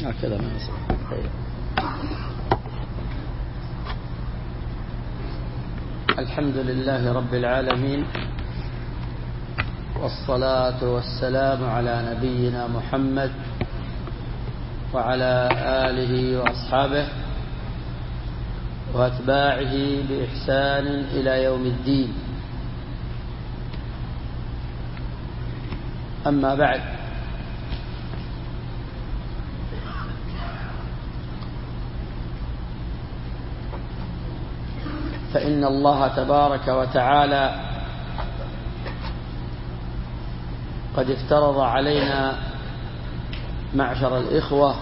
هكذا ما يصح. الحمد لله رب العالمين، والصلاة والسلام على نبينا محمد وعلى آله وأصحابه وأتباعه بإحسان إلى يوم الدين. أما بعد، فإن الله تبارك وتعالى قد افترض علينا معشر الإخوة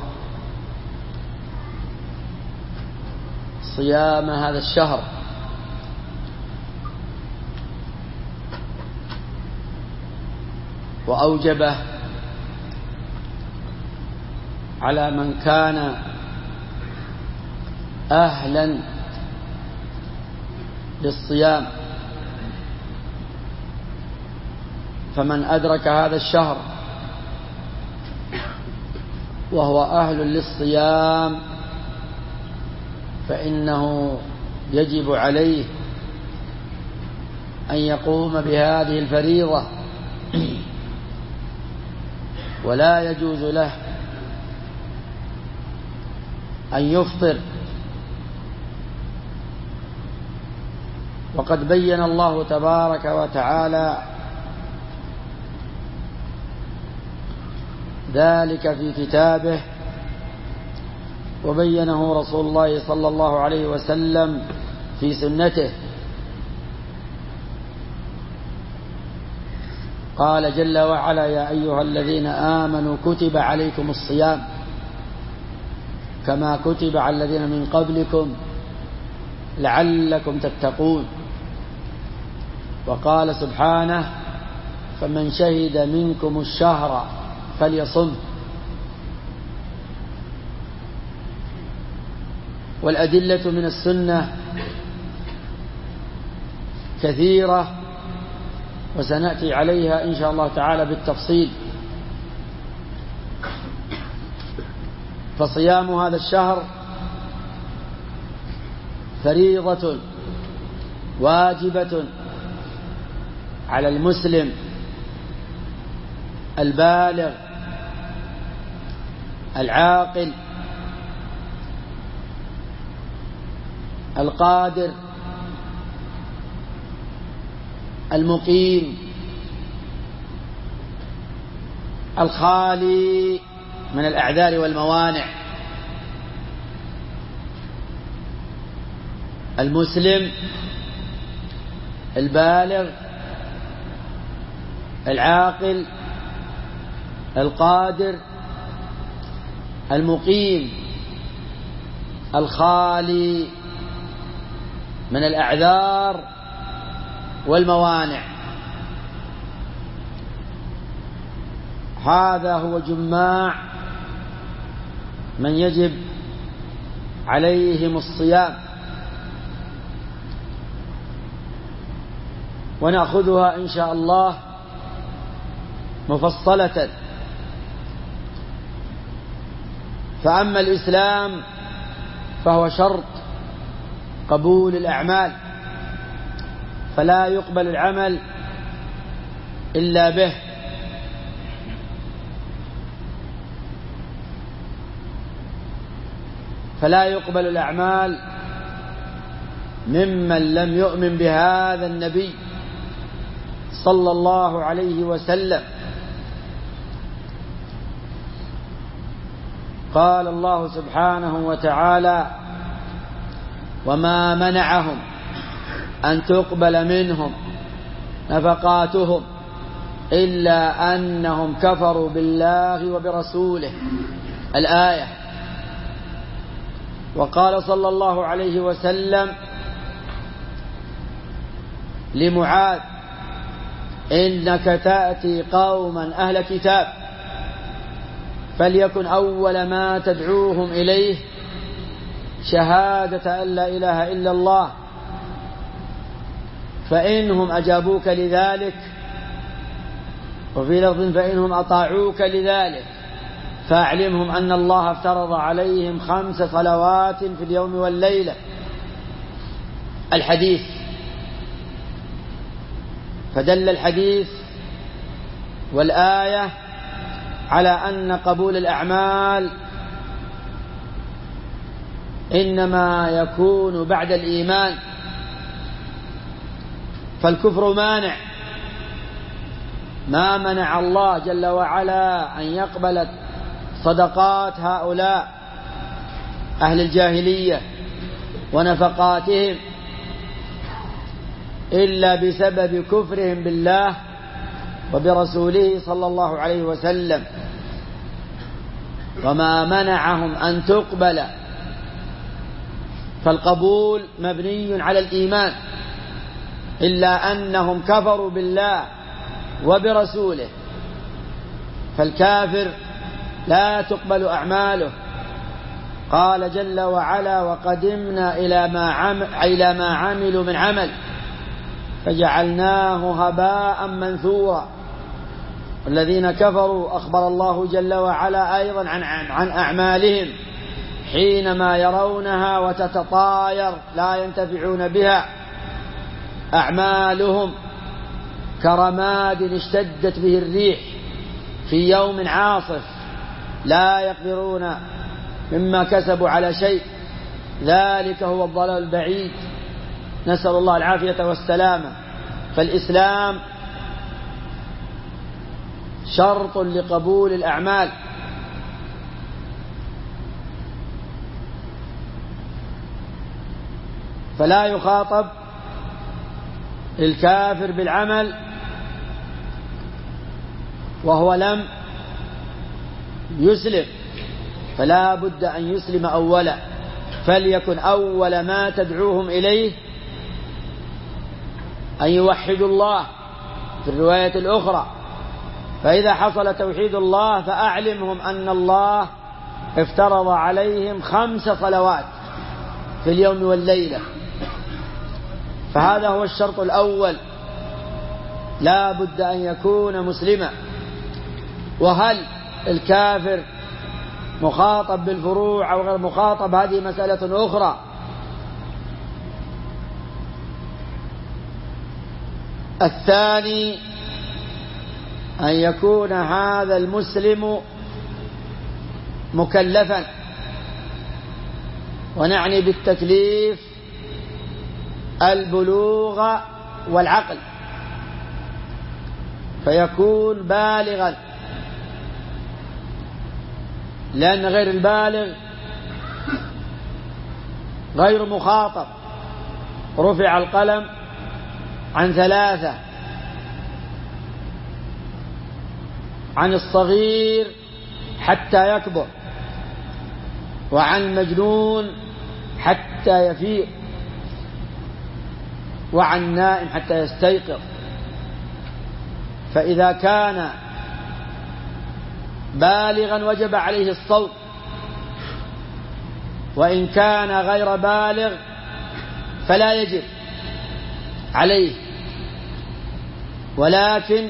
صيام هذا الشهر، وأوجبه على من كان أهلا للصيام. فمن أدرك هذا الشهر وهو أهل للصيام فإنه يجب عليه أن يقوم بهذه الفريضة، ولا يجوز له أن يفطر. وقد بين الله تبارك وتعالى ذلك في كتابه، وبينه رسول الله صلى الله عليه وسلم في سنته. قال جل وعلا: يا أيها الذين آمنوا كتب عليكم الصيام كما كتب على الذين من قبلكم لعلكم تتقون. وقال سبحانه: فمن شهد منكم الشهر فليصم. والأدلة من السنة كثيرة، وسنأتي عليها إن شاء الله تعالى بالتفصيل. فصيام هذا الشهر فريضة واجبة على المسلم البالغ العاقل القادر المقيم الخالي من الأعذار والموانع. المسلم البالغ العاقل القادر المقيم الخالي من الأعذار والموانع. هذا هو جماع من يجب عليهم الصيام، ونأخذها إن شاء الله مفصلة. فأما الإسلام فهو شرط قبول الأعمال، فلا يقبل العمل إلا به. فلا يقبل الأعمال ممن لم يؤمن بهذا النبي صلى الله عليه وسلم. قال الله سبحانه وتعالى: وما منعهم أن تقبل منهم نفقاتهم إلا أنهم كفروا بالله وبرسوله. الآية. وقال صلى الله عليه وسلم لمعاذ: إنك تأتي قوما أهل كتاب فليكن أول ما تدعوهم إليه شهادة أن لا إله إلا الله، فإنهم أجابوك لذلك، وفي لفظ فإنهم أطاعوك لذلك فأعلمهم أن الله افترض عليهم 5 صلوات في اليوم والليلة. الحديث، فدل الحديث والآية على أن قبول الأعمال إنما يكون بعد الإيمان، فالكفر مانع، ما منع الله جل وعلا أن يقبل صدقات هؤلاء أهل الجاهلية ونفقاتهم إلا بسبب كفرهم بالله وبرسوله صلى الله عليه وسلم، وما منعهم أن تقبل، فالقبول مبني على الإيمان، إلا أنهم كفروا بالله وبرسوله، فالكافر لا تقبل أعماله. قال جل وعلا: وقدمنا إلى ما عملوا من عمل فجعلناه هباء منثورا. والذين كفروا أخبر الله جل وعلا أيضا عن أعمالهم حينما يرونها وتتطاير لا ينتفعون بها. أعمالهم كرماد اشتدت به الريح في يوم عاصف، لا يقدرون مما كسبوا على شيء، ذلك هو الضلال البعيد، نسأل الله العافية والسلامة. فالإسلام شرط لقبول الأعمال، فلا يخاطب الكافر بالعمل وهو لم يسلم، فلا بد أن يسلم أولا، فليكن أول ما تدعوهم إليه أن يوحدوا الله في الرواية الأخرى. فإذا حصل توحيد الله فأعلمهم أن الله افترض عليهم 5 صلوات في اليوم والليلة، فهذا هو الشرط الأول، لا بد أن يكون مسلما. وهل الكافر مخاطب بالفروع أو غير مخاطب هذه مسألة أخرى. الثاني أن يكون هذا المسلم مكلفا، ونعني بالتكليف البلوغ والعقل، فيكون بالغا، لأن غير البالغ غير مخاطب. رفع القلم عن 3، عن الصغير حتى يكبر، وعن المجنون حتى يفيق، وعن النائم حتى يستيقظ. فإذا كان بالغا وجب عليه الصوم، وإن كان غير بالغ فلا يجب عليه، ولكن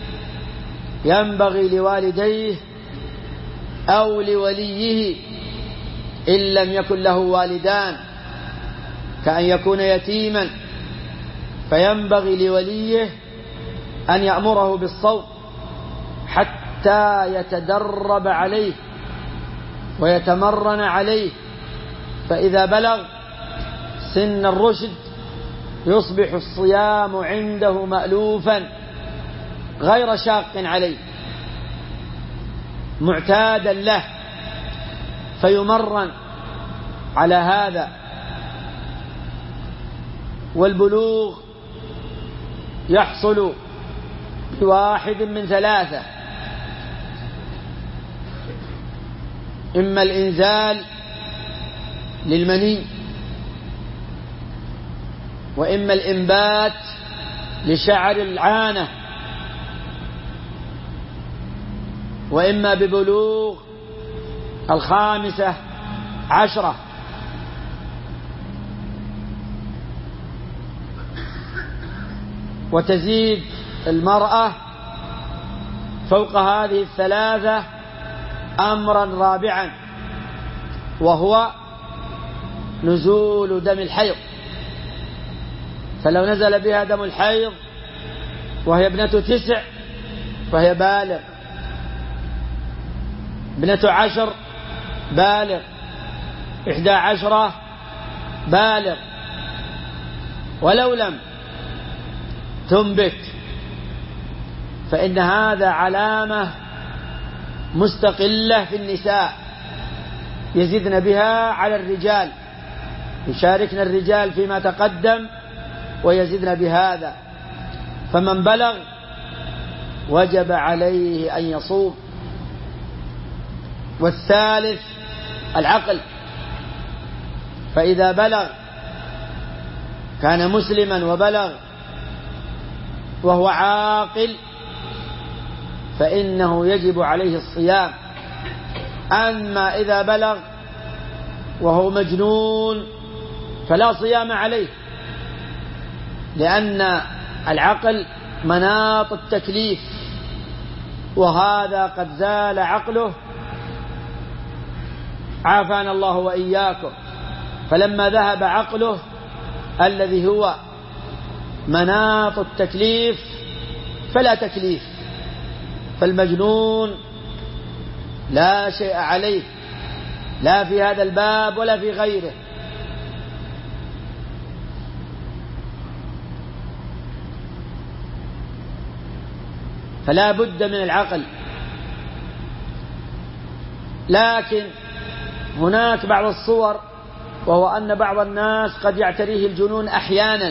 ينبغي لوالديه أو لوليه إن لم يكن له والدان، كأن يكون يتيما، فينبغي لوليه أن يأمره بالصوم حتى يتدرب عليه ويتمرن عليه، فإذا بلغ سن الرشد يصبح الصيام عنده مألوفا غير شاق عليه، معتادا له، فيمرن على هذا. والبلوغ يحصل بواحد من 3: إما الإنزال للمني، وإما الإنبات لشعر العانة، وإما ببلوغ 15. وتزيد المرأة فوق هذه 3 أمرا رابعا، وهو نزول دم الحيض. فلو نزل بها دم الحيض وهي ابنة 9 فهي بالغ، ابنة 10 بالغ، 11 بالغ. ولو لم تنبت فإن هذا علامة مستقلة في النساء يزيدن بها على الرجال، يشاركن الرجال فيما تقدم ويزيدن بهذا. فمن بلغ وجب عليه أن يصوم. والثالث العقل، فإذا بلغ كان مسلما وبلغ وهو عاقل فإنه يجب عليه الصيام. أما إذا بلغ وهو مجنون فلا صيام عليه، لأن العقل مناط التكليف، وهذا قد زال عقله عافانا الله وإياكم. فلما ذهب عقله الذي هو مناط التكليف فلا تكليف، فالمجنون لا شيء عليه لا في هذا الباب ولا في غيره. فلا بد من العقل. لكن هناك بعض الصور، وهو أن بعض الناس قد يعتريه الجنون أحيانا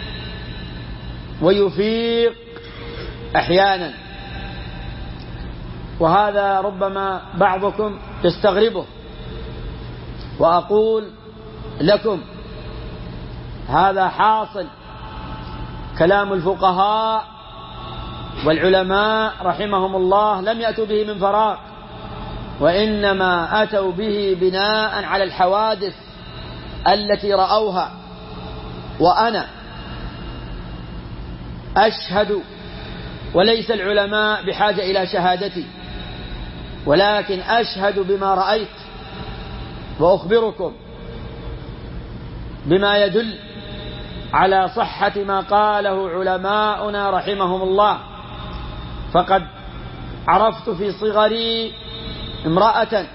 ويفيق أحيانا، وهذا ربما بعضكم يستغربه. وأقول لكم هذا حاصل. كلام الفقهاء والعلماء رحمهم الله لم يأتوا به من فراغ، وإنما أتوا به بناء على الحوادث التي رأوها. وأنا أشهد، وليس العلماء بحاجة إلى شهادتي، ولكن أشهد بما رأيت وأخبركم بما يدل على صحة ما قاله علماؤنا رحمهم الله. فقد عرفت في صغري امرأة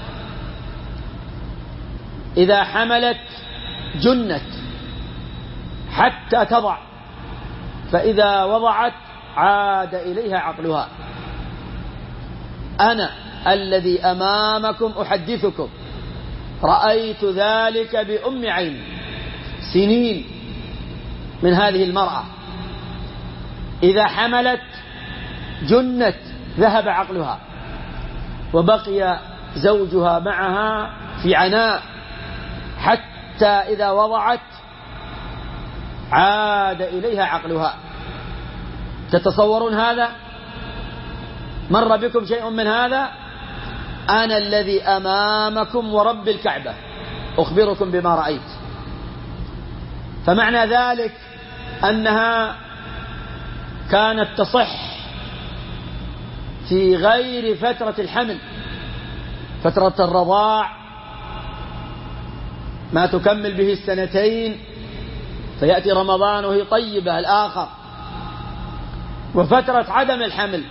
إذا حملت جنت حتى تضع، فإذا وضعت عاد إليها عقلها. أنا الذي أمامكم أحدثكم رأيت ذلك بأم عيني، سنين من هذه المرأة إذا حملت جنت ذهب عقلها، وبقي زوجها معها في عناء حتى إذا وضعت عاد إليها عقلها. تتصورون هذا؟ مر بكم شيء من هذا؟ أنا الذي أمامكم ورب الكعبة أخبركم بما رأيت. فمعنى ذلك أنها كانت تصح في غير فترة الحمل، فترة الرضاع ما تكمل به 2 فيأتي رمضان وهي طيبة الآخر، وفترة عدم الحمل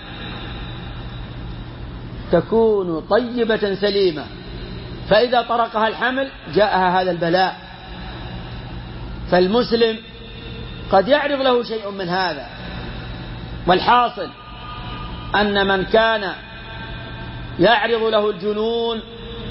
تكون طيبة سليمة، فإذا طرقها الحمل جاءها هذا البلاء. فالمسلم قد يعرض له شيء من هذا. والحاصل أن من كان يعرض له الجنون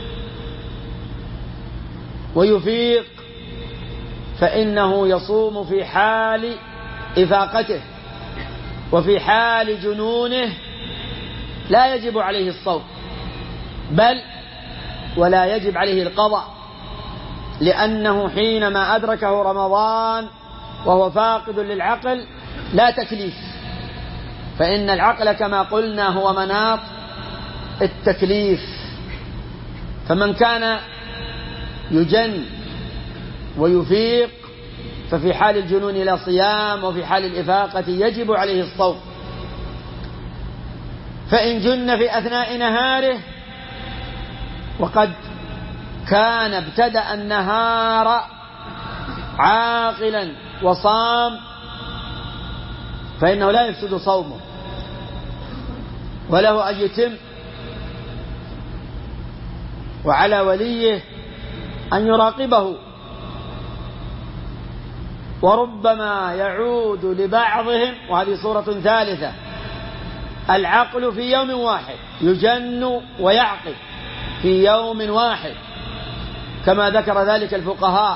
ويفيق فإنه يصوم في حال إفاقته، وفي حال جنونه لا يجب عليه الصوم، بل ولا يجب عليه القضاء، لأنه حينما أدركه رمضان وهو فاقد للعقل لا تكليف، فإن العقل كما قلنا هو مناط التكليف. فمن كان يجن ويفيق ففي حال الجنون لا صيام، وفي حال الإفاقة يجب عليه الصوم. فإن جن في أثناء نهاره وقد كان ابتدأ النهار عاقلا وصام فإنه لا يفسد صومه وله أن يتم، وعلى وليه أن يراقبه، وربما يعود لبعضهم، وهذه صورة ثالثة، العقل في يوم واحد، يجن ويعقل في يوم واحد كما ذكر ذلك الفقهاء،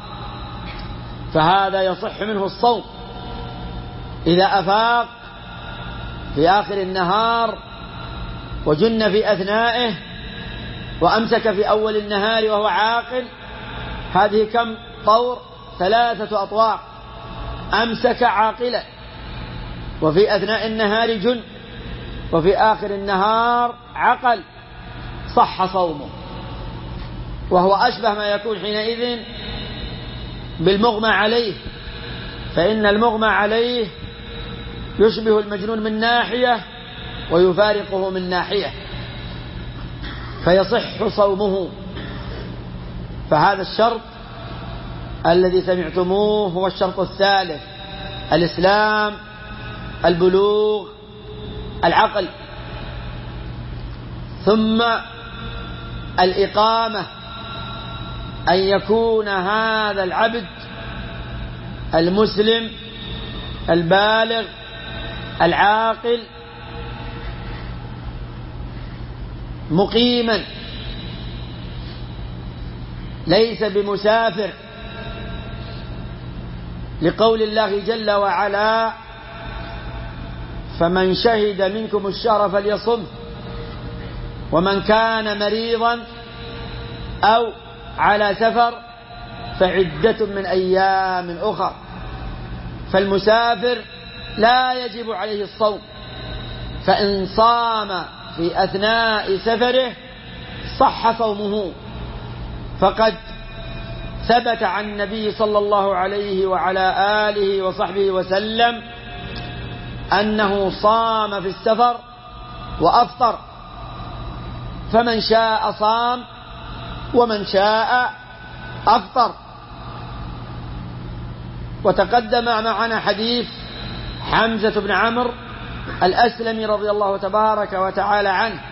فهذا يصح منه الصوم إذا أفاق في آخر النهار وجن في أثنائه وأمسك في أول النهار وهو عاقل. هذه كم طور؟ 3 أطوار. أمسك عاقلا، وفي أثناء النهار جن، وفي آخر النهار عقل، صح صومه، وهو أشبه ما يكون حينئذ بالمغمى عليه، فإن المغمى عليه يشبه المجنون من ناحية ويفارقه من ناحية، فيصح صومه. فهذا الشرط الذي سمعتموه هو الشرط الثالث: الإسلام، البلوغ، العقل، ثم الإقامة، أن يكون هذا العبد المسلم البالغ العاقل مقيما، ليس بمسافر، لقول الله جل وعلا: فمن شهد منكم الشهر فليصم، ومن كان مريضا أو على سفر فعدة من أيام أخر. فالمسافر لا يجب عليه الصوم، فإن صام في أثناء سفره صح صومه، فقد ثبت عن النبي صلى الله عليه وعلى آله وصحبه وسلم أنه صام في السفر وأفطر، فمن شاء صام ومن شاء أفطر. وتقدم معنا حديث حمزة بن عمرو الأسلمي رضي الله تبارك وتعالى عنه،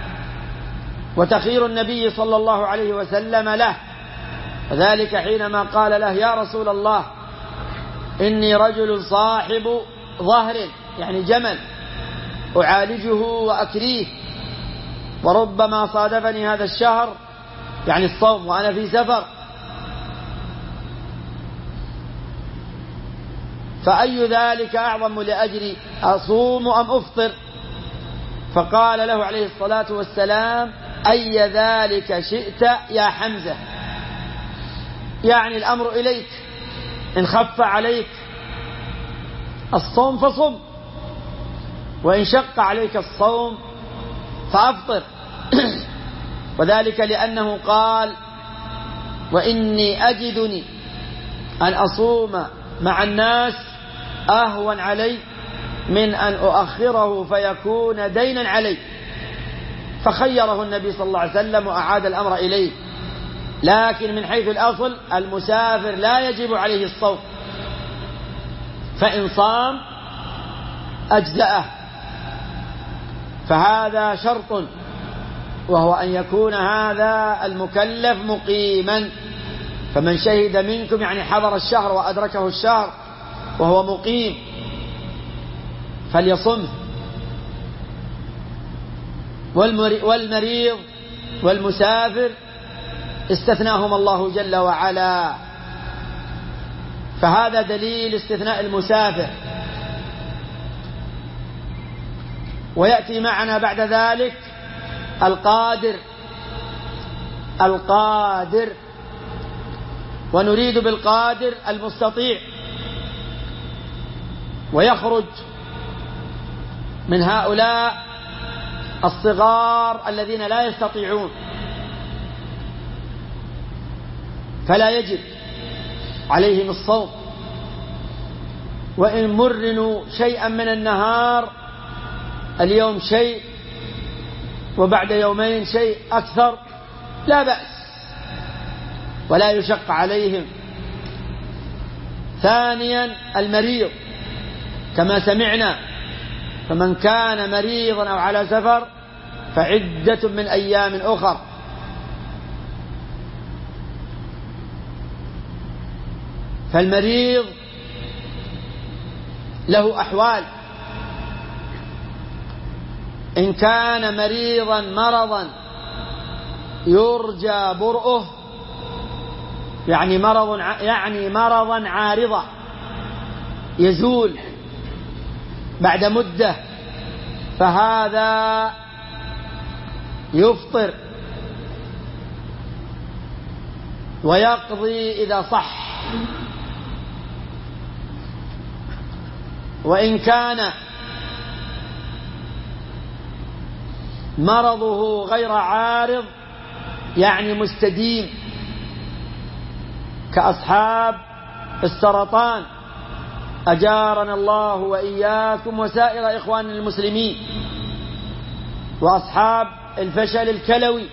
وتخير النبي صلى الله عليه وسلم له، ذلك حينما قال له: يا رسول الله، إني رجل صاحب ظهر، يعني جمل، أعالجه وأكريه، وربما صادفني هذا الشهر، يعني الصوم، وأنا في سفر، فأي ذلك أعظم لأجري، أصوم أم أفطر؟ فقال له عليه الصلاة والسلام: أي ذلك شئت يا حمزة، يعني الأمر إليك، إن خف عليك الصوم فصم، وإن شق عليك الصوم فأفطر. وذلك لأنه قال: وإني أجدني أن أصوم مع الناس أهون علي من أن أؤخره فيكون دينا علي. فخيره النبي صلى الله عليه وسلم وأعاد الأمر إليه. لكن من حيث الأصل المسافر لا يجب عليه الصوم، فإن صام أجزأه. فهذا شرط، وهو أن يكون هذا المكلف مقيما. فمن شهد منكم، يعني حضر الشهر وأدركه الشهر وهو مقيم، فليصمه. والمريض والمسافر استثناهم الله جل وعلا، فهذا دليل استثناء المسافر. ويأتي معنا بعد ذلك القادر، ونريد بالقادر المستطيع، ويخرج من هؤلاء الصغار الذين لا يستطيعون، فلا يجب عليهم الصوم، وإن مرنوا شيئا من النهار، اليوم شيء وبعد يومين شيء أكثر، لا بأس ولا يشق عليهم. ثانيا المريض كما سمعنا، فمن كان مريضا أو على سفر فعدة من أيام أخر. فالمريض له أحوال، إن كان مريضا مرضا يرجى برؤه، يعني مرضا عارضا يزول بعد مدة، فهذا يفطر ويقضي إذا صح. وإن كان مرضه غير عارض يعني مستديم كأصحاب السرطان، أجارنا الله وإياكم وسائر إخوان المسلمين، وأصحاب الفشل الكلوي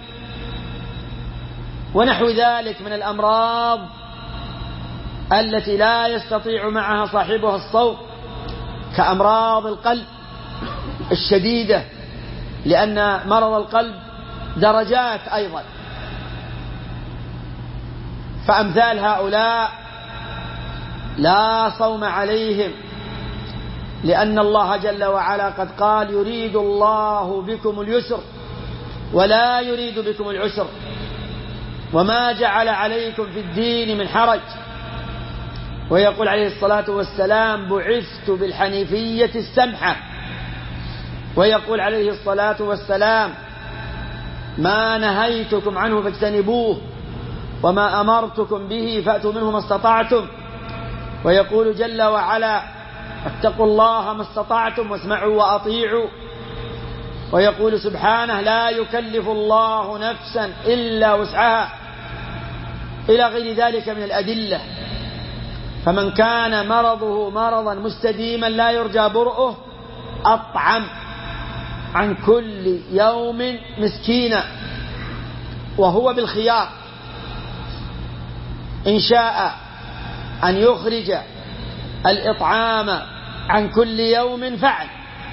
ونحو ذلك من الأمراض التي لا يستطيع معها صاحبها الصوم، كأمراض القلب الشديدة، لأن مرض القلب درجات أيضا. فأمثال هؤلاء لا صوم عليهم، لأن الله جل وعلا قد قال يريد الله بكم اليسر ولا يريد بكم العسر وما جعل عليكم في الدين من حرج. ويقول عليه الصلاة والسلام بعثت بالحنيفية السمحة. ويقول عليه الصلاة والسلام ما نهيتكم عنه فاجتنبوه وما أمرتكم به فأتوا منه ما استطعتم. ويقول جل وعلا اتقوا الله ما استطعتم واسمعوا وأطيعوا. ويقول سبحانه لا يكلف الله نفسا إلا وسعها، إلى غير ذلك من الأدلة. فمن كان مرضه مرضا مستديما لا يرجى برؤه أطعم عن كل يوم مسكينا، وهو بالخيار، إن شاء أن يخرج الإطعام عن كل يوم فعل،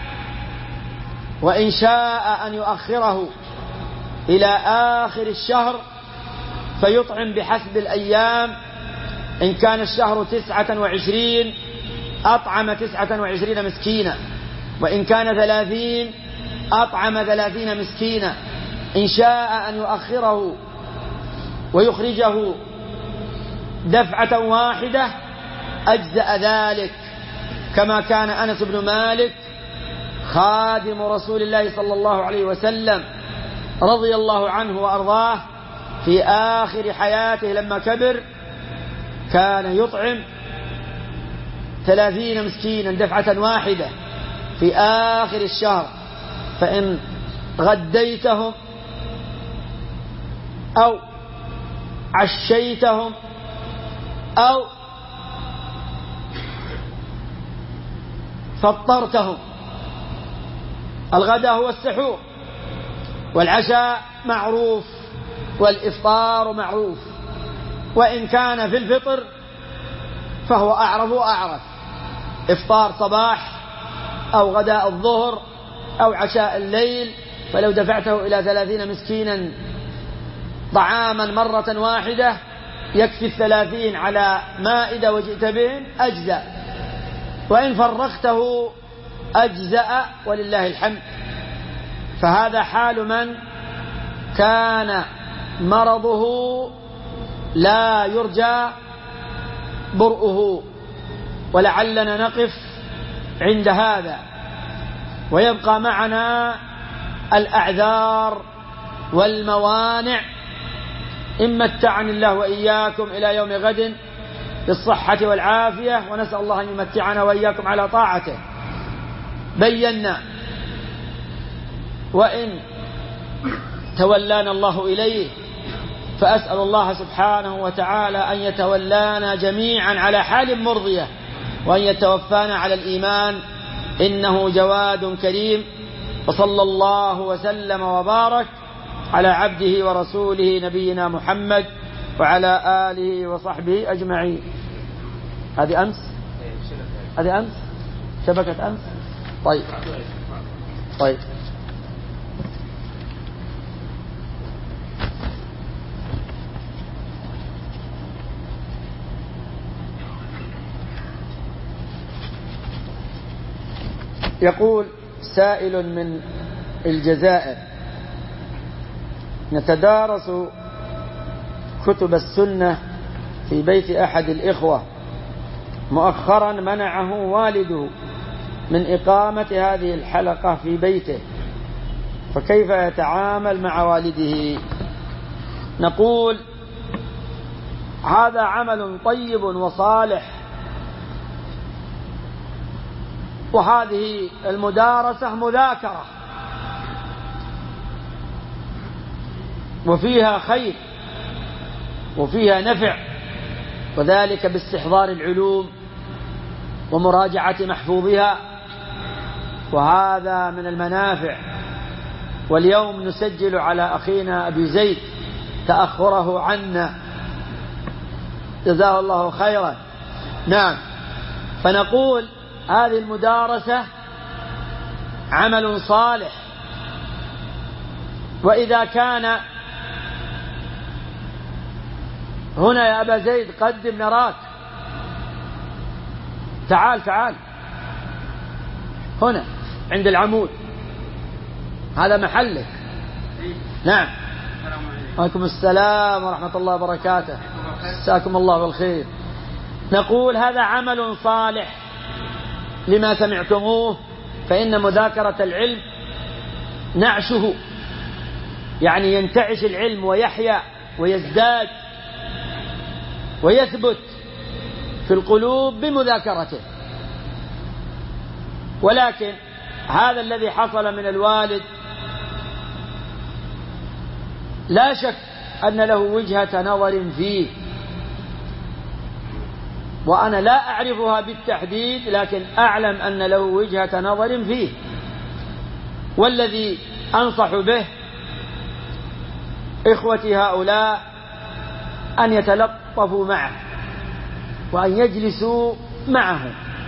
وإن شاء أن يؤخره إلى آخر الشهر فيطعم بحسب الأيام. إن كان الشهر 29 أطعم 29 مسكينا، وإن كان 30 أطعم 30 مسكينا. إن شاء أن يؤخره ويخرجه دفعة واحدة أجزأ ذلك، كما كان أنس بن مالك خادم رسول الله صلى الله عليه وسلم رضي الله عنه وأرضاه في آخر حياته لما كبر كان يطعم 30 مسكينا دفعة واحدة في آخر الشهر. فإن غديتهم أو عشيتهم أو فطرتهم، الغداء هو السحور، والعشاء معروف، والإفطار معروف. وإن كان في الفطر فهو أعرف وأعرف، إفطار صباح أو غداء الظهر أو عشاء الليل. فلو دفعته إلى 30 مسكينا طعاما مرة واحدة يكفي 30 على مائدة وجئت بهم أجزأ، وإن فرقته أجزأ ولله الحمد. فهذا حال من كان مرضه لا يرجى برؤه. ولعلنا نقف عند هذا، ويبقى معنا الأعذار والموانع. إن متعني الله وإياكم إلى يوم غد بالصحة والعافية، ونسأل الله أن يمتعنا وإياكم على طاعته. بينا، وإن تولانا الله إليه فأسأل الله سبحانه وتعالى أن يتولانا جميعا على حال مرضية، وأن يتوفانا على الإيمان، إنه جواد كريم. وصلى الله وسلم وبارك على عبده ورسوله نبينا محمد وعلى آله وصحبه أجمعين. هذه أمس شبكة أمس. طيب يقول سائل من الجزائر: نتدارس كتب السنة في بيت أحد الإخوة، مؤخرا منعه والده من إقامة هذه الحلقة في بيته، فكيف يتعامل مع والده؟ نقول هذا عمل طيب وصالح، وهذه المدارسة مذاكرة وفيها خير وفيها نفع، وذلك باستحضار العلوم ومراجعة محفوظها، وهذا من المنافع. واليوم نسجل على أخينا أبي زيد تأخره عنا، جزاه الله خيرا. نعم، فنقول هذه المدارسة عمل صالح، وإذا كان هنا يا أبا زيد قدم نراك، تعال هنا عند العمود، هذا محلك. نعم، وعليكم السلام ورحمة الله وبركاته، جزاكم الله بالخير. نقول هذا عمل صالح لما سمعتموه، فإن مذاكرة العلم نعشه، يعني ينتعش العلم ويحيا ويزداد ويثبت في القلوب بمذاكرته. ولكن هذا الذي حصل من الوالد لا شك أن له وجهة نظر فيه، وأنا لا أعرفها بالتحديد، لكن أعلم أن له وجهة نظر فيه. والذي أنصح به إخوتي هؤلاء أن يتلطفوا معه، وأن يجلسوا معه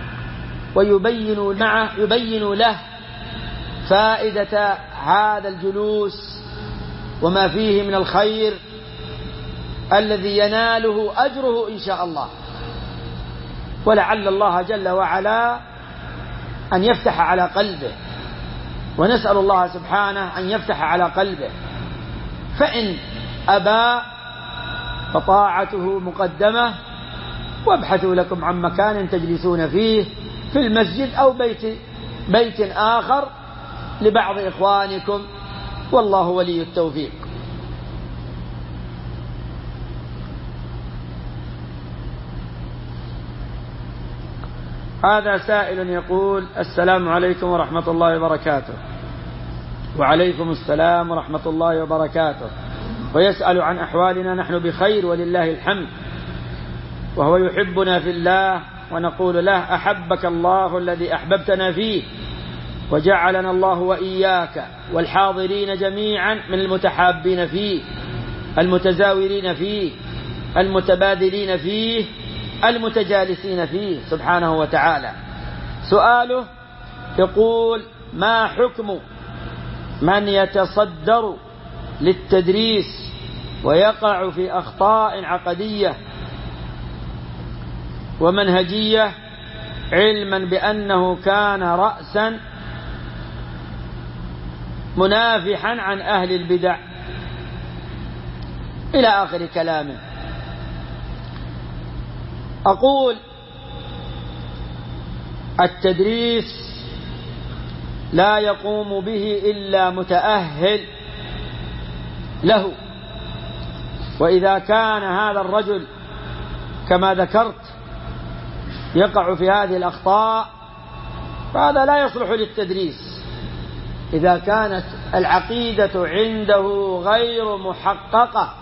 ويبينوا له فائدة هذا الجلوس وما فيه من الخير الذي يناله أجره إن شاء الله. ولعل الله جل وعلا أن يفتح على قلبه، ونسأل الله سبحانه أن يفتح على قلبه. فإن أبى فطاعته مقدمة، وابحثوا لكم عن مكان تجلسون فيه في المسجد أو بيت آخر لبعض إخوانكم، والله ولي التوفيق. هذا سائل يقول: السلام عليكم ورحمة الله وبركاته. وعليكم السلام ورحمة الله وبركاته. ويسأل عن أحوالنا، نحن بخير ولله الحمد، وهو يحبنا في الله، ونقول له: أحبك الله الذي أحببتنا فيه، وجعلنا الله وإياك والحاضرين جميعا من المتحابين فيه، المتزاورين فيه، المتبادلين فيه، المتجالسين فيه سبحانه وتعالى. سؤاله يقول: ما حكم من يتصدر للتدريس ويقع في أخطاء عقدية ومنهجية، علما بأنه كان رأسا منافحا عن أهل البدع، إلى آخر كلامه. أقول: التدريس لا يقوم به إلا متأهل له، وإذا كان هذا الرجل كما ذكرت يقع في هذه الأخطاء فهذا لا يصلح للتدريس. إذا كانت العقيدة عنده غير محققة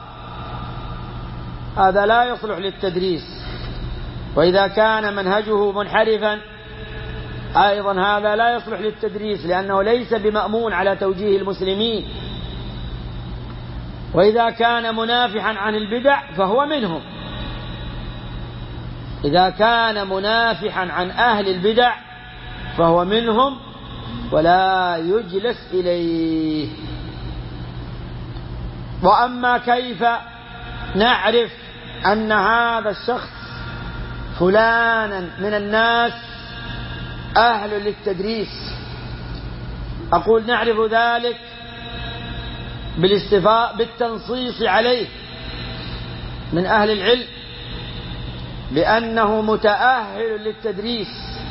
هذا لا يصلح للتدريس، وإذا كان منهجه منحرفا أيضا هذا لا يصلح للتدريس، لأنه ليس بمأمون على توجيه المسلمين. وإذا كان منافحا عن البدع فهو منهم. إذا كان منافحا عن أهل البدع فهو منهم ولا يجلس إليه. وأما كيف نعرف أن هذا الشخص فلانا من الناس أهل للتدريس؟ أقول نعرف ذلك بالتنصيص عليه من أهل العلم بأنه متأهل للتدريس،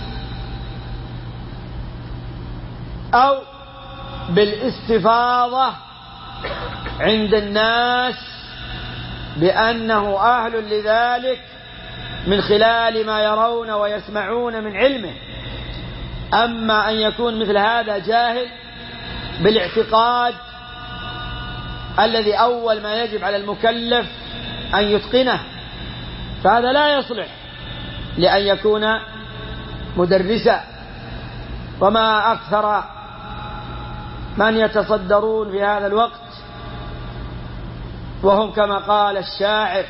أو بالاستفاضة عند الناس بأنه أهل لذلك من خلال ما يرون ويسمعون من علمه. أما أن يكون مثل هذا جاهل بالاعتقاد الذي أول ما يجب على المكلف أن يتقنه، فهذا لا يصلح لأن يكون مدرسا. وما أكثر من يتصدرون في هذا الوقت وهم كما قال الشاعر: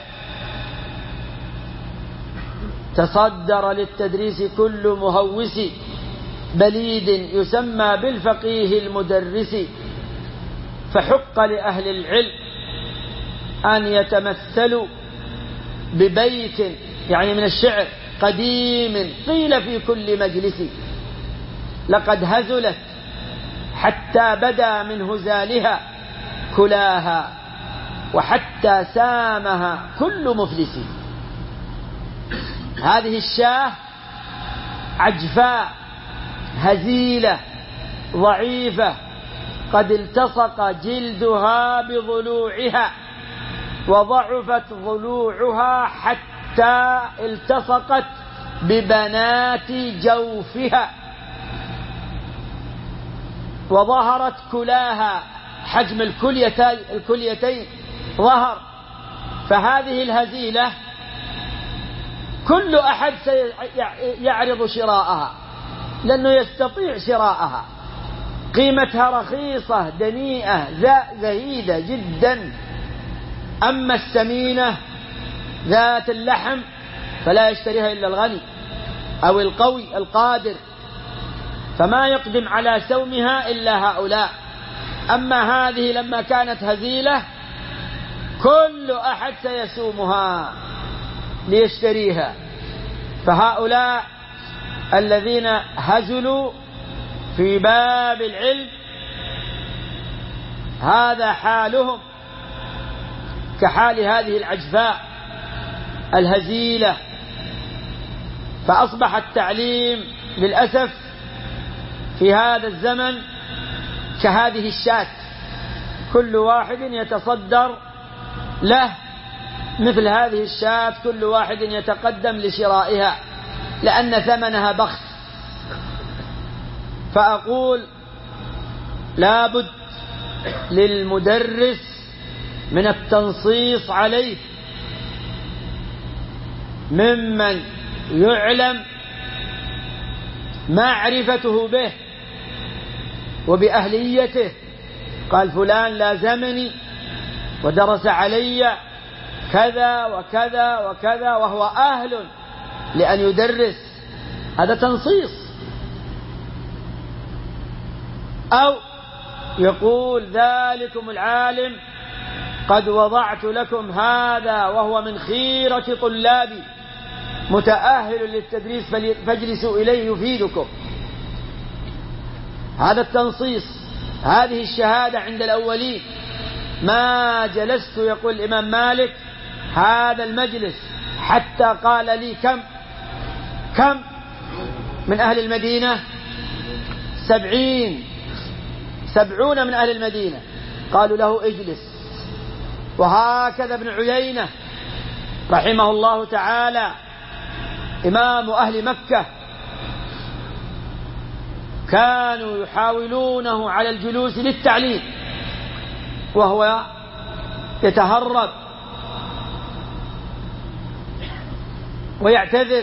تصدر للتدريس كل مهوس بليد يسمى بالفقيه المدرس. فحق لأهل العلم أن يتمثلوا ببيت يعني من الشعر قديم قيل في كل مجلس: لقد هزلت حتى بدا من هزالها كلاها وحتى سامها كل مفلس. هذه الشاة عجفاء هزيلة ضعيفة قد التصق جلدها بضلوعها وضعفت ضلوعها حتى التصقت ببنات جوفها وظهرت كلاها، حجم الكليتين ظهر. فهذه الهزيلة كل أحد سيعرض شراءها لأنه يستطيع شراءها، قيمتها رخيصة دنيئة زهيدة جدا. أما السمينة ذات اللحم فلا يشتريها إلا الغني أو القوي القادر، فما يقدم على سومها إلا هؤلاء. أما هذه لما كانت هزيلة كل أحد سيسومها ليشتريها. فهؤلاء الذين هزلوا في باب العلم هذا حالهم كحال هذه العجفاء الهزيلة. فأصبح التعليم للأسف في هذا الزمن كهذه الشاة، كل واحد يتصدر له مثل هذه الشاة، كل واحد يتقدم لشرائها لأن ثمنها بخس. فأقول لابد للمدرس من التنصيص عليه ممن يعلم معرفته به وبأهليته. قال فلان لازمني ودرس علي كذا وكذا وكذا وهو أهل لأن يدرس، هذا تنصيص. أو يقول ذلكم العالم قد وضعت لكم هذا وهو من خيرة طلابي متأهل للتدريس فاجلسوا إليه يفيدكم. هذا التنصيص، هذه الشهادة عند الأولين. ما جلست يقول الإمام مالك هذا المجلس حتى قال لي كم من أهل المدينة؟ 70 من أهل المدينة قالوا له اجلس. وهكذا ابن عيينة رحمه الله تعالى إمام أهل مكة كانوا يحاولونه على الجلوس للتعليم وهو يتهرب ويعتذر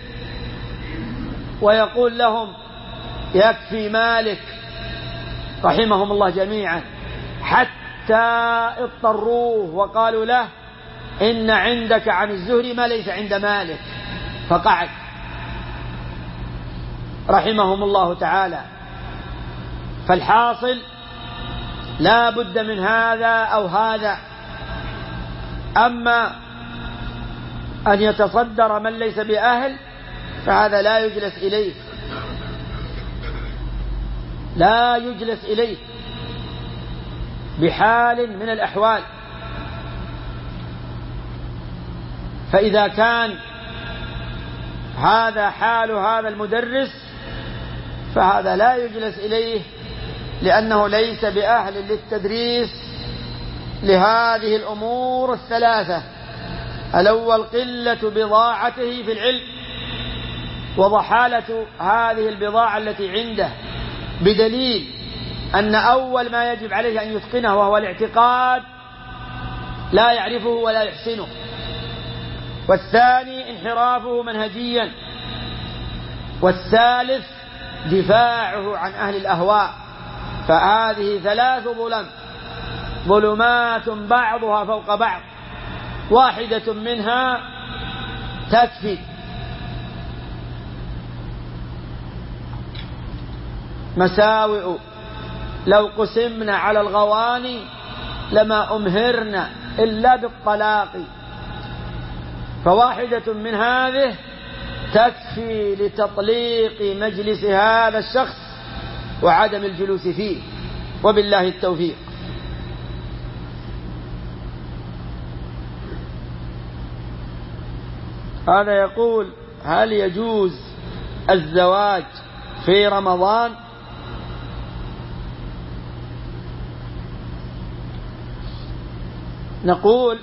ويقول لهم يكفي مالك رحمهم الله جميعا حتى حتى اضطروه وقالوا له إن عندك عن الزهري ما ليس عند مالك، فقعد رحمهم الله تعالى. فالحاصل لا بد من هذا أو هذا. أما أن يتصدر من ليس بأهل فهذا لا يجلس إليه، لا يجلس إليه بحال من الأحوال. فإذا كان هذا حال هذا المدرس فهذا لا يجلس إليه، لأنه ليس بأهل للتدريس لهذه الأمور الثلاثة: الأول قلة بضاعته في العلم، وضحالة هذه البضاعة التي عنده، بدليل أن أول ما يجب عليه أن يتقنه وهو الاعتقاد لا يعرفه ولا يحسنه، والثاني انحرافه منهجيا، والثالث دفاعه عن أهل الأهواء. فهذه ثلاث ظلمات بعضها فوق بعض، واحدة منها تكفي. مساوئ لو قسمنا على الغواني لما أمهرنا إلا بالطلاق، فواحدة من هذه تكفي لتطليق مجلس هذا الشخص وعدم الجلوس فيه، وبالله التوفيق. هذا يقول: هل يجوز الزواج في رمضان؟ نقول: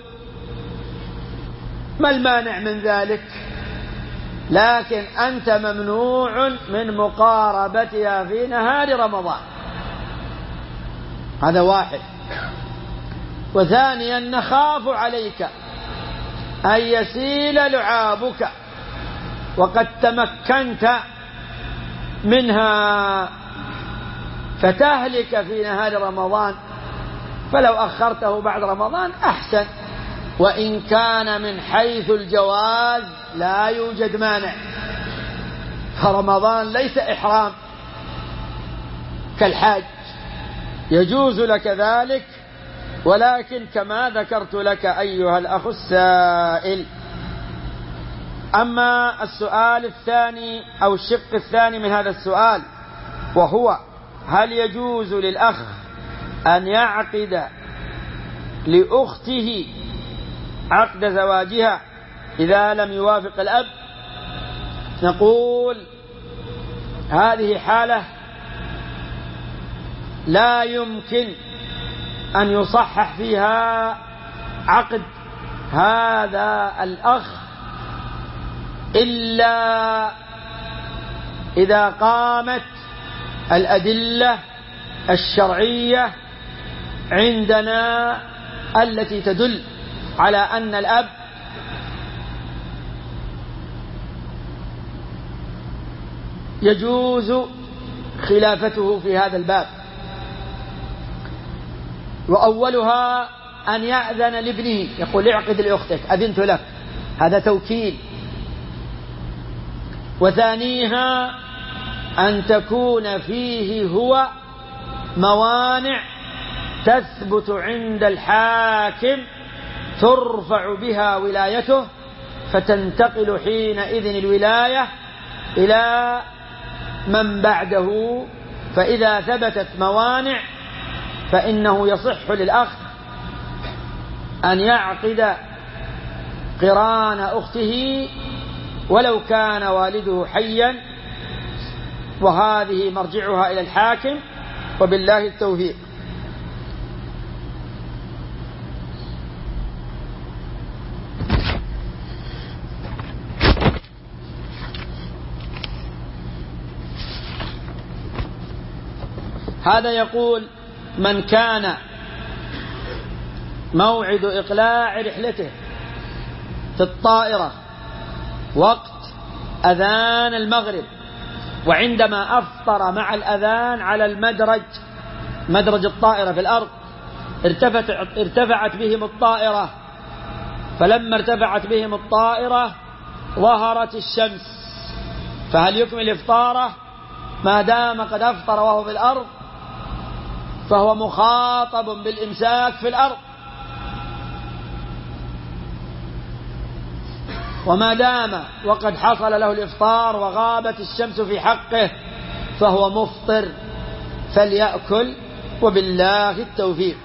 ما المانع من ذلك؟ لكن أنت ممنوع من مقاربتها في نهار رمضان، هذا واحد. وثانيا نخاف عليك أن يسيل لعابك وقد تمكنت منها فتهلك في نهار رمضان، فلو أخرته بعد رمضان أحسن. وإن كان من حيث الجواز لا يوجد مانع، فرمضان ليس إحرام كالحاج، يجوز لك ذلك. ولكن كما ذكرت لك أيها الأخ السائل. أما السؤال الثاني أو الشق الثاني من هذا السؤال، وهو: هل يجوز للأخ أن يعقد لأخته عقد زواجها إذا لم يوافق الأب؟ نقول: هذه حالة لا يمكن أن يصحح فيها عقد هذا الأخ إلا إذا قامت الأدلة الشرعية عندنا التي تدل على أن الأب يجوز خلافته في هذا الباب. وأولها أن يأذن لابنه، يقول: اعقد لأختك، أذنت لك، هذا توكيل. وثانيها أن تكون فيه هو موانع تثبت عند الحاكم ترفع بها ولايته، فتنتقل حينئذ الولاية إلى من بعده. فإذا ثبتت موانع فإنه يصح للأخ أن يعقد قران أخته ولو كان والده حيا، وهذه مرجعها إلى الحاكم، وبالله التوفيق. هذا يقول: من كان موعد إقلاع رحلته في الطائرة وقت أذان المغرب، وعندما أفطر مع الأذان على مدرج الطائرة في الأرض، ارتفعت بهم الطائرة، فلما ارتفعت بهم الطائرة ظهرت الشمس، فهل يكمل إفطاره ما دام قد أفطر وهو في الأرض؟ فهو مخاطب بالإمساك في الأرض، وما دام وقد حصل له الإفطار وغابت الشمس في حقه فهو مفطر، فليأكل وبالله التوفيق.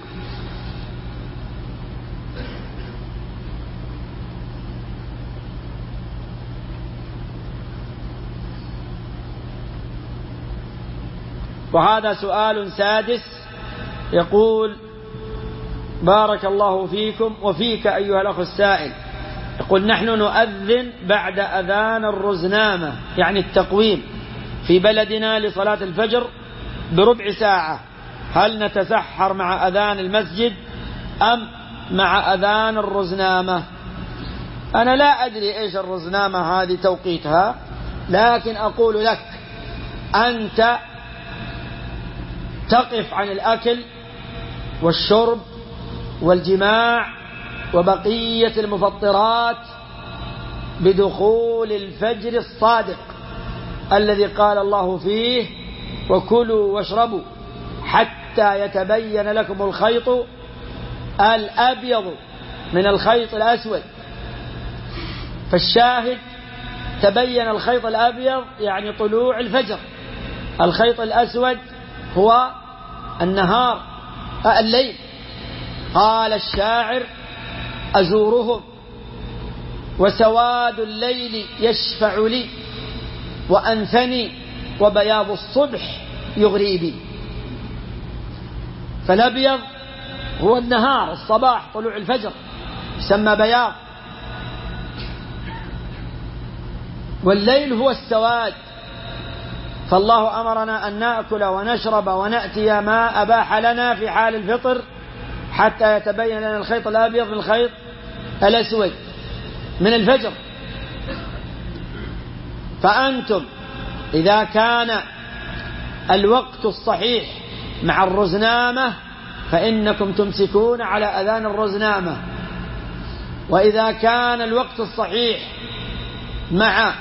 وهذا سؤال سادس يقول: بارك الله فيكم وفيك أيها الأخ السائل، يقول: نحن نؤذن بعد أذان الرزنامة يعني التقويم في بلدنا لصلاة الفجر بربع ساعة، هل نتسحر مع أذان المسجد أم مع أذان الرزنامة؟ أنا لا أدري إيش الرزنامة هذه توقيتها، لكن أقول لك أنت تقف عن الأكل والشرب والجماع وبقية المفطرات بدخول الفجر الصادق الذي قال الله فيه: وكلوا واشربوا حتى يتبين لكم الخيط الأبيض من الخيط الأسود. فالشاهد تبين الخيط الأبيض يعني طلوع الفجر، الخيط الأسود هو النهار الليل. قال الشاعر: أزورهم وسواد الليل يشفع لي وأنثني وبياض الصبح يغري بي. فالأبيض هو النهار الصباح طلوع الفجر يسمى بياض، والليل هو السواد. فالله أمرنا أن نأكل ونشرب ونأتي ما أباح لنا في حال الفطر حتى يتبين لنا الخيط الأبيض من الخيط الأسود من الفجر. فأنتم إذا كان الوقت الصحيح مع الرزنامة فإنكم تمسكون على أذان الرزنامة، وإذا كان الوقت الصحيح مع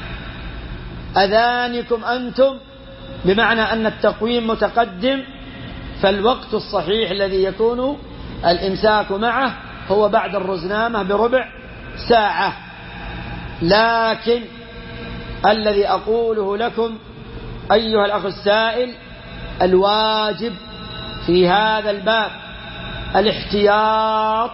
أذانكم أنتم بمعنى أن التقويم متقدم، فالوقت الصحيح الذي يكون الإمساك معه هو بعد الرزنامة بربع ساعة. لكن الذي أقوله لكم أيها الأخ السائل، الواجب في هذا الباب الاحتياط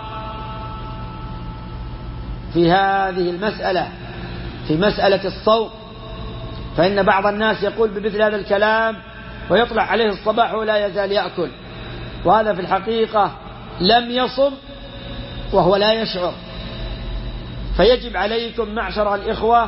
في هذه المسألة، في مسألة الصوم، فإن بعض الناس يقول بمثل هذا الكلام ويطلع عليه الصباح ولا يزال يأكل، وهذا في الحقيقة لم يصم وهو لا يشعر. فيجب عليكم معشر الإخوة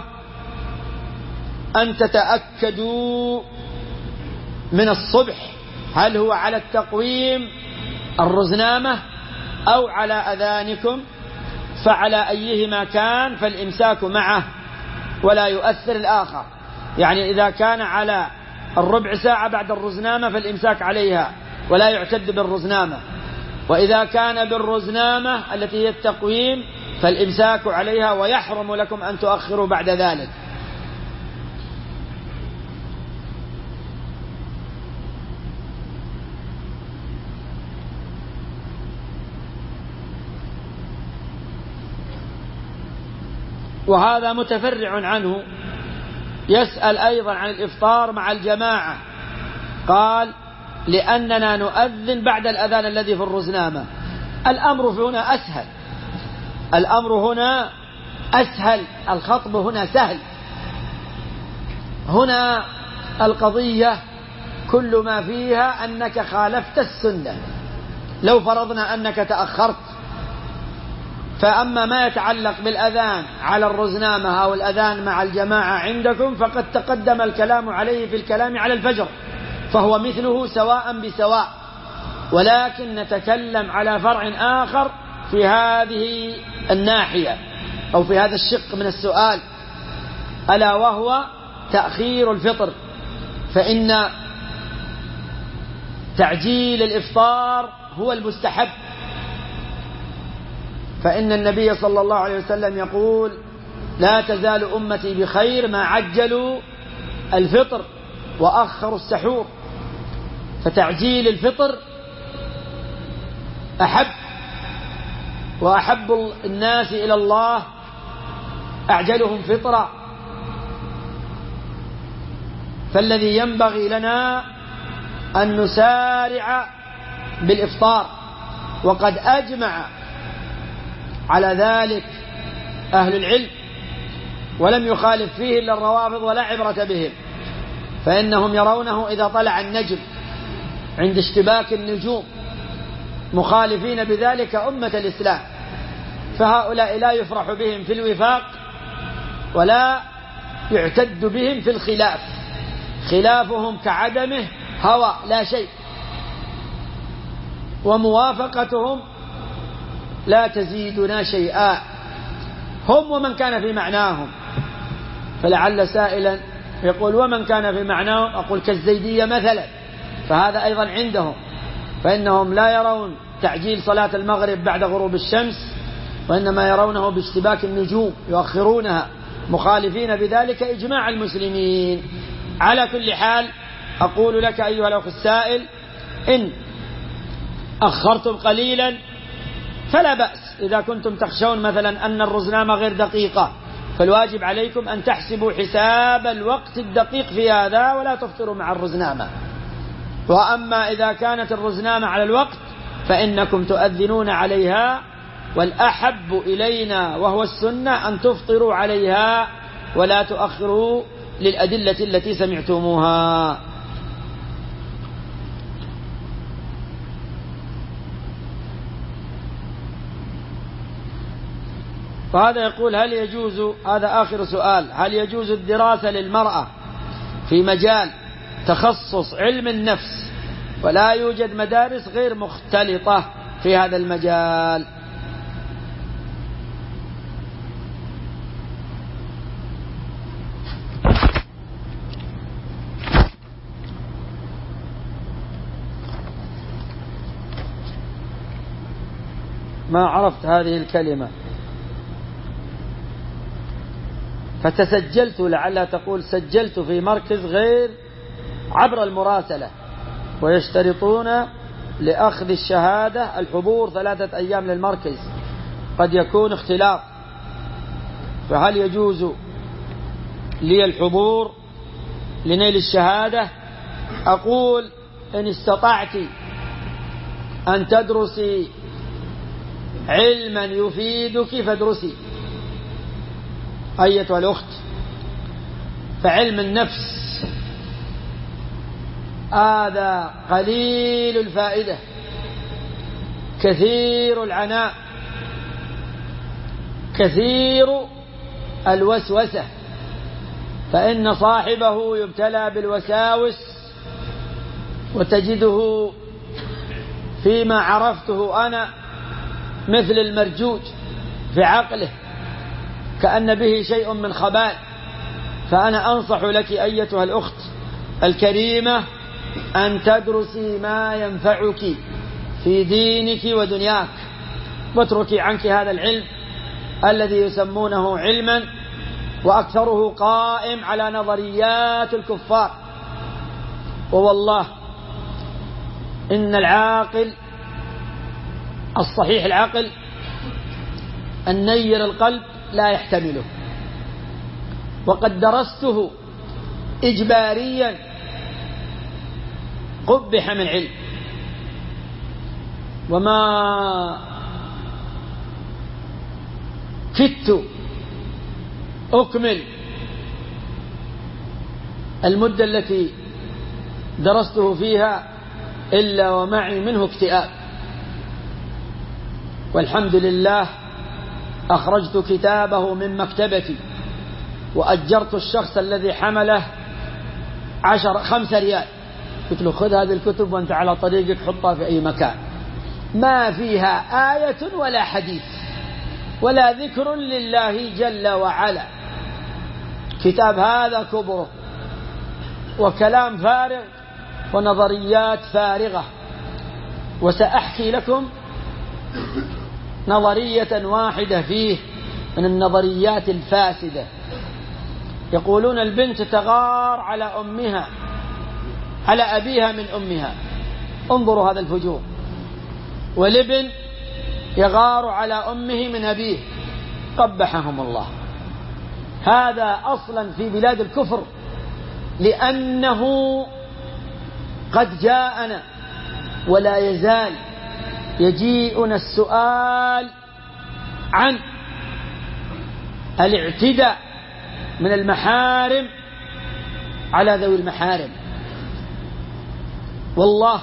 أن تتأكدوا من الصبح هل هو على التقويم الرزنامة أو على أذانكم، فعلى أيهما كان فالإمساك معه ولا يؤثر الآخر. يعني إذا كان على الربع ساعة بعد الرزنامة فالإمساك عليها ولا يعتد بالرزنامة، وإذا كان بالرزنامة التي هي التقويم فالإمساك عليها ويحرم لكم أن تؤخروا بعد ذلك. وهذا متفرع عنه، يسأل أيضا عن الإفطار مع الجماعة، قال: لأننا نؤذن بعد الأذان الذي في الرزنامة. الأمر هنا أسهل، الأمر هنا أسهل، الخطب هنا سهل. هنا القضية كل ما فيها أنك خالفت السنة. لو فرضنا أنك تأخرت، فأما ما يتعلق بالأذان على الرزنامة أو الأذان مع الجماعة عندكم فقد تقدم الكلام عليه في الكلام على الفجر، فهو مثله سواء بسواء، ولكن نتكلم على فرع آخر في هذه الناحية أو في هذا الشق من السؤال، ألا وهو تأخير الفطر. فإن تعجيل الإفطار هو المستحب. فإن النبي صلى الله عليه وسلم يقول: لا تزال أمتي بخير ما عجلوا الفطر وأخروا السحور. فتعجيل الفطر أحب، وأحب الناس إلى الله أعجلهم فطرا. فالذي ينبغي لنا أن نسارع بالإفطار، وقد أجمع على ذلك أهل العلم، ولم يخالف فيه إلا الروافض ولا عبرة بهم، فإنهم يرونه إذا طلع النجم عند اشتباك النجوم، مخالفين بذلك أمة الإسلام. فهؤلاء لا يفرح بهم في الوفاق ولا يعتد بهم في الخلاف، خلافهم كعدمه هوى لا شيء، وموافقتهم لا تزيدنا شيئا، هم ومن كان في معناهم. فلعل سائلا يقول: ومن كان في معناهم؟ أقول: كالزيدية مثلا، فهذا أيضا عندهم، فإنهم لا يرون تعجيل صلاة المغرب بعد غروب الشمس، وإنما يرونه باشتباك النجوم يؤخرونها، مخالفين بذلك إجماع المسلمين. على كل حال، أقول لك أيها الأخ السائل: إن أخرتم قليلا فلا بأس. إذا كنتم تخشون مثلا أن الرزنامة غير دقيقة، فالواجب عليكم أن تحسبوا حساب الوقت الدقيق في هذا ولا تفطروا مع الرزنامة. وأما إذا كانت الرزنامة على الوقت فإنكم تؤذنون عليها، والأحب إلينا وهو السنة أن تفطروا عليها ولا تؤخروا للأدلة التي سمعتموها. فهذا يقول: هل يجوز، هذا آخر سؤال، هل يجوز الدراسة للمرأة في مجال تخصص علم النفس ولا يوجد مدارس غير مختلطة في هذا المجال؟ ما عرفت هذه الكلمة فتسجلت، لعلها تقول سجلت في مركز غير عبر المراسلة، ويشترطون لأخذ الشهادة الحضور 3 أيام للمركز، قد يكون اختلاط. فهل يجوز لي الحضور لنيل الشهادة؟ أقول: إن استطعت أن تدرسي علما يفيدك فادرسي أيتها الأخت. فعلم النفس هذا قليل الفائدة كثير العناء كثير الوسوسة، فإن صاحبه يبتلى بالوساوس، وتجده فيما عرفته أنا مثل المرجوج في عقله، كأن به شيء من خبال. فأنا أنصح لك أيتها الأخت الكريمة أن تدرسي ما ينفعك في دينك ودنياك، واتركي عنك هذا العلم الذي يسمونه علما وأكثره قائم على نظريات الكفار. ووالله إن العاقل الصحيح العقل النير القلب لا يحتمله، وقد درسته إجباريا قبح من علم، وما كدت أكمل المدة التي درسته فيها إلا ومعي منه اكتئاب. والحمد لله أخرجت كتابه من مكتبتي، وأجرت الشخص الذي حمله 5 ريال، قلت له: خذ هذه الكتب وأنت على طريقك حطها في أي مكان، ما فيها آية ولا حديث ولا ذكر لله جل وعلا. كتاب هذا كبره وكلام فارغ ونظريات فارغة. وسأحكي لكم نظرية واحدة فيه من النظريات الفاسدة. يقولون البنت تغار على أمها، على أبيها من أمها. انظروا هذا الفجور. والابن يغار على أمه من أبيه، قبحهم الله. هذا أصلا في بلاد الكفر، لأنه قد جاءنا ولا يزال يجيئنا السؤال عن الاعتداء من المحارم على ذوي المحارم. والله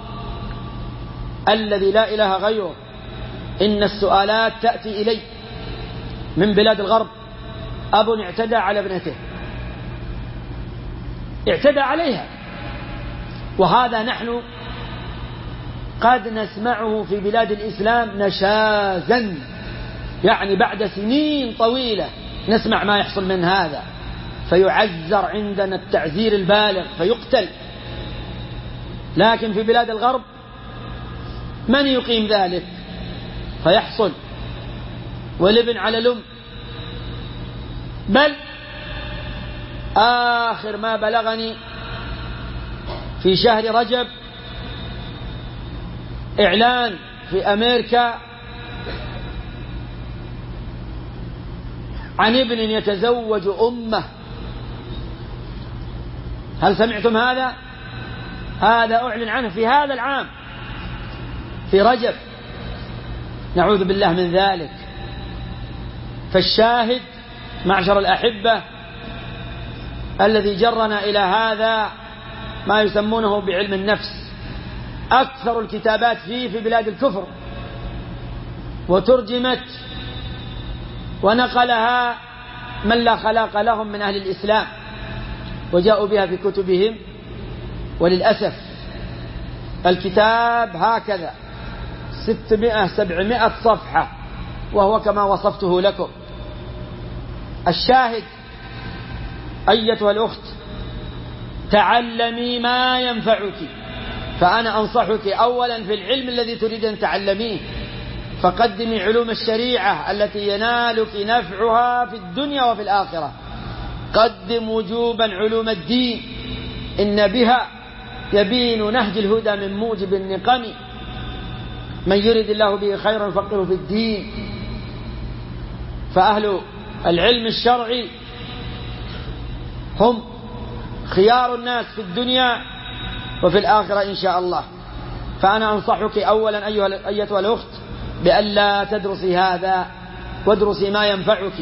الذي لا إله غيره إن السؤالات تأتي إلي من بلاد الغرب. أب اعتدى على ابنته، اعتدى عليها، وهذا نحن قد نسمعه في بلاد الإسلام نشازا، يعني بعد سنين طويلة نسمع ما يحصل من هذا، فيعذر عندنا التعذير البالغ فيقتل. لكن في بلاد الغرب من يقيم ذلك فيحصل، والابن على الأم. بل آخر ما بلغني في شهر رجب إعلان في أمريكا عن ابن يتزوج أمه. هل سمعتم هذا؟ هذا أعلن عنه في هذا العام في رجب، نعوذ بالله من ذلك. فالشاهد معشر الأحبة الذي جرنا إلى هذا ما يسمونه بعلم النفس. أكثر الكتابات فيه في بلاد الكفر، وترجمت ونقلها من لا خلاق لهم من أهل الإسلام، وجاءوا بها في كتبهم. وللأسف الكتاب هكذا 600-700 صفحة، وهو كما وصفته لكم. الشاهد أيتها الأخت، تعلمي ما ينفعك. فأنا أنصحك أولا في العلم الذي تريد أن تعلميه، فقدمي علوم الشريعة التي ينالك نفعها في الدنيا وفي الآخرة. قدم وجوبا علوم الدين، إن بها يبين نهج الهدى من موجب النقم. من يرد الله به خيرا يفقهه في الدين. فأهل العلم الشرعي هم خيار الناس في الدنيا وفي الآخرة إن شاء الله. فأنا أنصحك أولا أيتها الأخت بألا تدرسي هذا، وادرسي ما ينفعك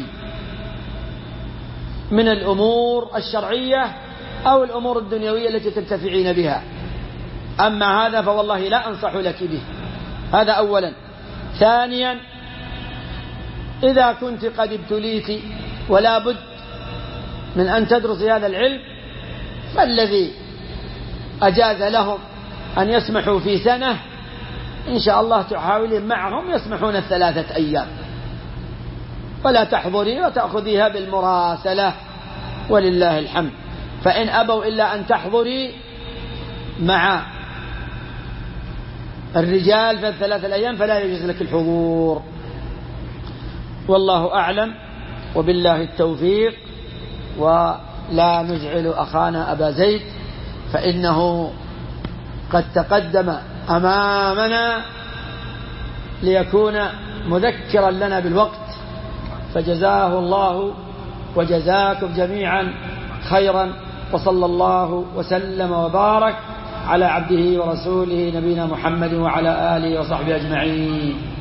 من الأمور الشرعية أو الأمور الدنيوية التي تنتفعين بها. أما هذا فوالله لا أنصح لك به. هذا أولا. ثانيا، إذا كنت قد ابتليت ولا بد من أن تدرسي هذا العلم، فالذي أجاز لهم أن يسمحوا في سنة إن شاء الله تحاولين معهم يسمحون 3 أيام، ولا تحضري وتأخذيها بالمراسلة ولله الحمد. فإن أبوا إلا أن تحضري مع الرجال في 3 أيام فلا يجوز لك الحضور. والله أعلم وبالله التوفيق. ولا نزعل أخانا أبا زيد، فإنه قد تقدم أمامنا ليكون مذكرا لنا بالوقت، فجزاه الله وجزاكم جميعا خيرا. وصلى الله وسلم وبارك على عبده ورسوله نبينا محمد وعلى آله وصحبه أجمعين.